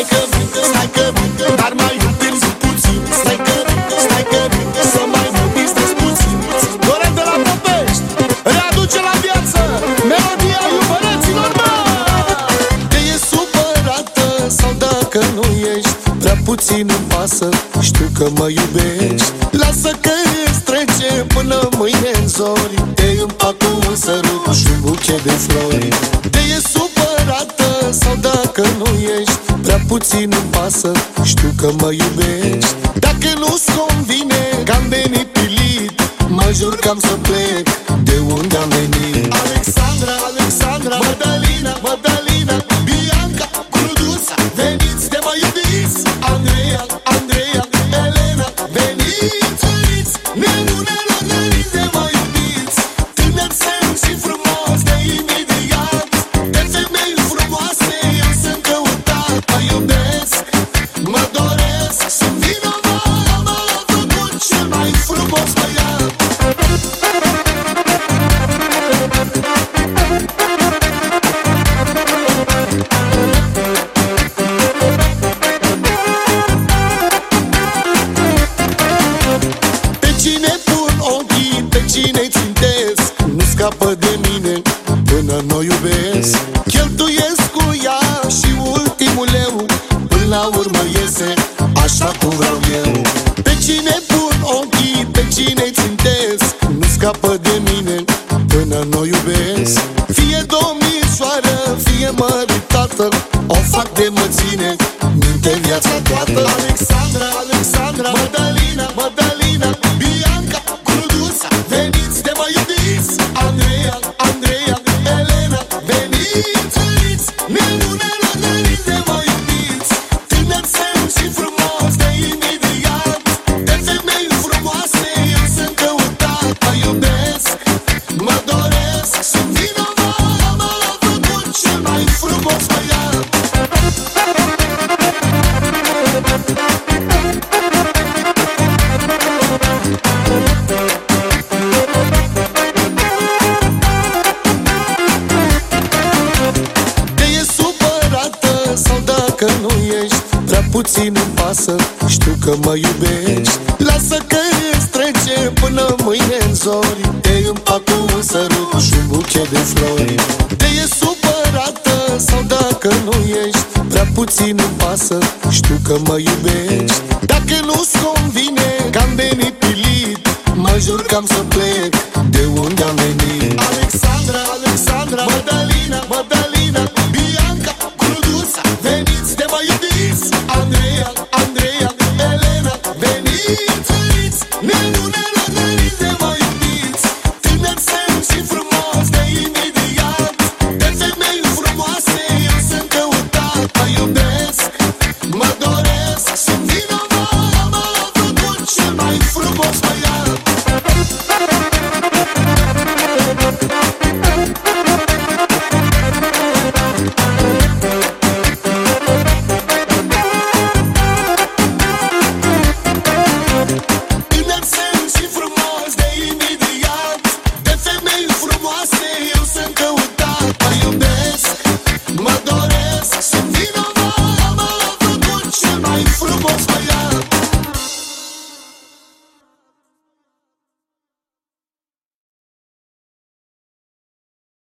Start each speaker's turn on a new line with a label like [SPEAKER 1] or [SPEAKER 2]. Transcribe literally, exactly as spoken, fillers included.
[SPEAKER 1] Stai că vin, stai că vin, dar mai întârzi puțin. Stai că vin, stai că vin, să mai mă distrezi puțin. Dorem de la Popești readuce la viață melodia iubărăților, mă! Te e supărată sau dacă nu ești, prea puțin îmi pasă, știu că mă iubești. Lasă că îți trece până mâine în zori. Te împac cu un sărut și un buchet de flori. Te e supărată sau dacă nu ești, prea puțin îmi pasă, știu că mă iubești. Dacă nu-ți convine că-am venit pilit, mă jur că am să plec de unde am venit. Alexandra, Alexandra, Mădălina, Mădălina, Bianca, Cruduța, veniți de mă iubiți. Andreea, Andreea, Elena, veniți, veniți, nebunelor, veniți de mă iubiți. Tânăr semn și frumos de imediat, de femei frumoase eu sunt căutat. Mă iubesc, mă doresc, sunt vinovat, m-a făcut cel mai frumos băiat. Pe cine pun ochii, pe cine țintesc, nu scapă de mine până n-o iubesc. Cheltuiesc cu ea și ultimul leu, până la urmă iese așa cum vreau eu. Pe cine pun ochii, pe cine țintesc, nu scapă de mine până n-o iubesc. Fie domnișoară, fie măritată, o fac de mă ține minte viața toată. Alexandra, Alexandra, Mădălina, Mădălina, Bianca, Cruduța, veniți de mă iubiți. Andreea, Andreea, Elena, veniți, veniți, nebunelor, veniți de mă iubiți. Tânăr semn și frumos de imediat, de femei frumoase eu sunt căutat. Mă iubesc, mă doresc, sunt vinovat, m-a făcut cel mai frumos băiat. Te e supărată sau dacă nu ești, prea puțin îmi pasă, știu că mă iubești. Lasă că îți trece până mâine în zori. Te împac cu un sărut și un buchet de flori. Te e supărată sau dacă nu ești, prea puțin îmi pasă, știu că mă iubești. Dacă nu-ți convine că-am venit pilit, mă jur că am să plec de unde am venit. Alexandra,